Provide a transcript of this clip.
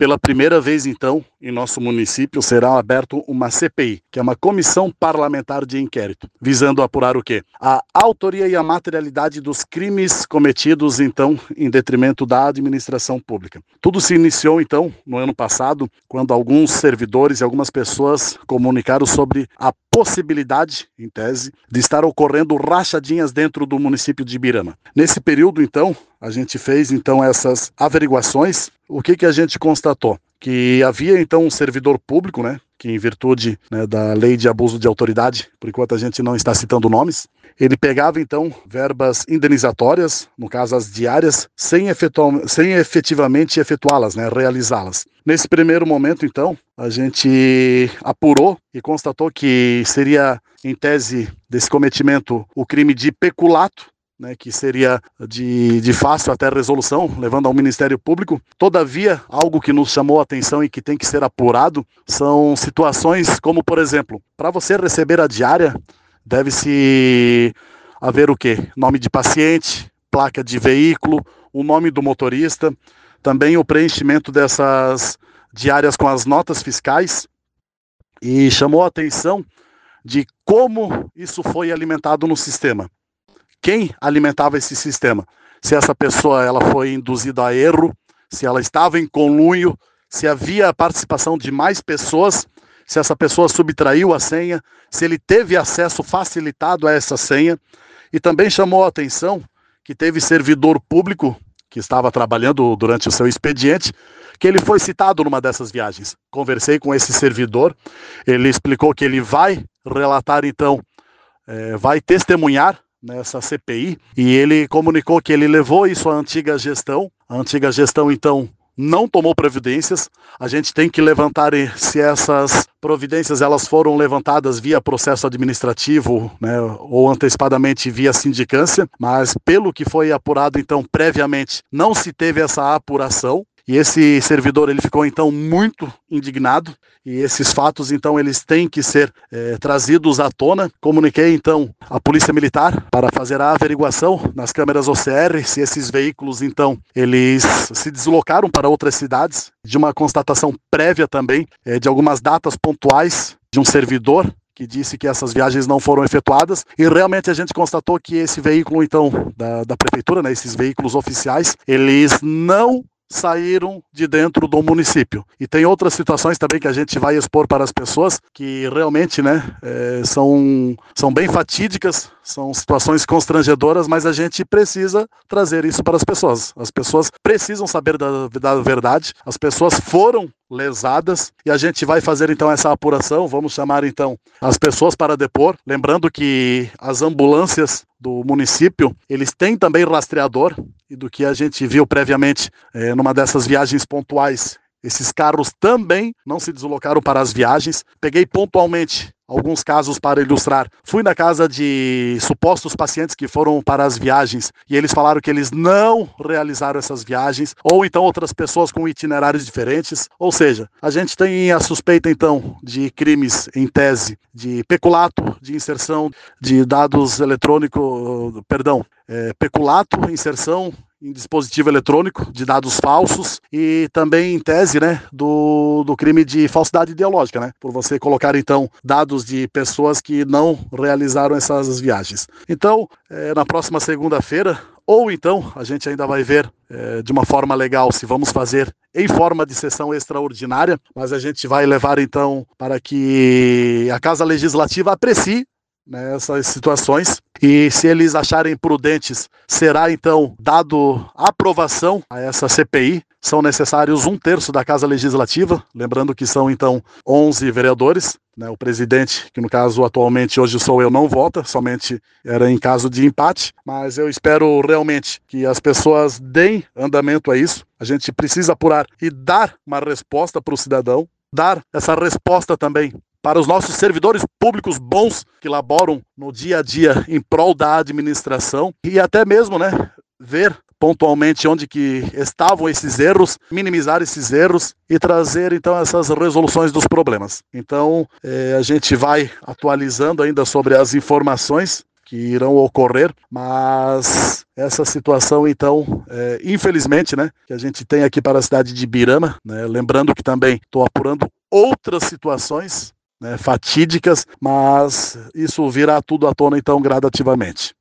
pela primeira vez, então, em nosso município, será aberto uma CPI, que é uma comissão parlamentar de inquérito, visando apurar o quê? A autoria e a materialidade dos crimes cometidos, então, em detrimento da administração pública. Tudo se iniciou, então, no ano passado, quando alguns servidores e algumas pessoas comunicaram sobre a possibilidade, em tese, de estar ocorrendo rachadinhas dentro do município de Ibirama. Nesse período, então, a gente fez, então, essas averiguações. O que a gente constatou? Que havia, então, um servidor público, né, que em virtude, né, da lei de abuso de autoridade, por enquanto a gente não está citando nomes, ele pegava, então, verbas indenizatórias, no caso as diárias, sem efetivamente efetuá-las, né, realizá-las. Nesse primeiro momento, então, a gente apurou e constatou que seria, em tese desse cometimento, o crime de peculato, né, que seria de fácil até resolução, levando ao Ministério Público. Todavia, algo que nos chamou a atenção e que tem que ser apurado são situações como, por exemplo, para você receber a diária, deve-se haver o quê? Nome de paciente, placa de veículo, o nome do motorista, também o preenchimento dessas diárias com as notas fiscais, e chamou a atenção de como isso foi alimentado no sistema. Quem alimentava esse sistema? Se essa pessoa ela foi induzida a erro, se ela estava em conluio, se havia a participação de mais pessoas, se essa pessoa subtraiu a senha, se ele teve acesso facilitado a essa senha. E também chamou a atenção que teve servidor público que estava trabalhando durante o seu expediente, que ele foi citado numa dessas viagens. Conversei com esse servidor, ele explicou que ele vai relatar, então, vai testemunhar nessa CPI, e ele comunicou que ele levou isso à antiga gestão. A antiga gestão, então, não tomou providências. A gente tem que levantar se essas providências elas foram levantadas via processo administrativo, né, ou antecipadamente via sindicância, mas pelo que foi apurado, então, previamente, não se teve essa apuração. E esse servidor ele ficou então muito indignado, e esses fatos então eles têm que ser trazidos à tona. Comuniquei então à Polícia Militar para fazer a averiguação nas câmeras OCR se esses veículos então eles se deslocaram para outras cidades, de uma constatação prévia também de algumas datas pontuais de um servidor que disse que essas viagens não foram efetuadas, e realmente a gente constatou que esse veículo então da prefeitura, né, esses veículos oficiais, eles não saíram de dentro do município. E tem outras situações também que a gente vai expor para as pessoas que realmente, né, são bem fatídicas, são situações constrangedoras, mas a gente precisa trazer isso para as pessoas. As pessoas precisam saber da verdade, as pessoas foram lesadas, e a gente vai fazer então essa apuração. Vamos chamar então as pessoas para depor, lembrando que as ambulâncias do município, eles têm também rastreador, e do que a gente viu previamente numa dessas viagens pontuais, esses carros também não se deslocaram para as viagens. Peguei pontualmente alguns casos para ilustrar. Fui na casa de supostos pacientes que foram para as viagens e eles falaram que eles não realizaram essas viagens, ou então outras pessoas com itinerários diferentes. Ou seja, a gente tem a suspeita então de crimes em tese de peculato, de inserção de dados eletrônicos, peculato, inserção em dispositivo eletrônico de dados falsos, e também em tese, né, do crime de falsidade ideológica, né, por você colocar então dados de pessoas que não realizaram essas viagens. Então, na próxima segunda-feira, ou então a gente ainda vai ver de uma forma legal se vamos fazer em forma de sessão extraordinária, mas a gente vai levar então para que a Casa Legislativa aprecie nessas situações, e se eles acharem prudentes, será então dado aprovação a essa CPI. São necessários 1/3 da Casa Legislativa, lembrando que são então 11 vereadores, né? O presidente, que no caso atualmente hoje sou eu, não vota, somente era em caso de empate, mas eu espero realmente que as pessoas deem andamento a isso. A gente precisa apurar e dar uma resposta para o cidadão, dar essa resposta também para os nossos servidores públicos bons que laboram no dia a dia em prol da administração, e até mesmo, né, ver pontualmente onde que estavam esses erros, minimizar esses erros e trazer então essas resoluções dos problemas. Então a gente vai atualizando ainda sobre as informações que irão ocorrer, mas essa situação, então, infelizmente, né, que a gente tem aqui para a cidade de Ibirama, né, lembrando que também estou apurando outras situações, né, fatídicas, mas isso virá tudo à tona, então, gradativamente.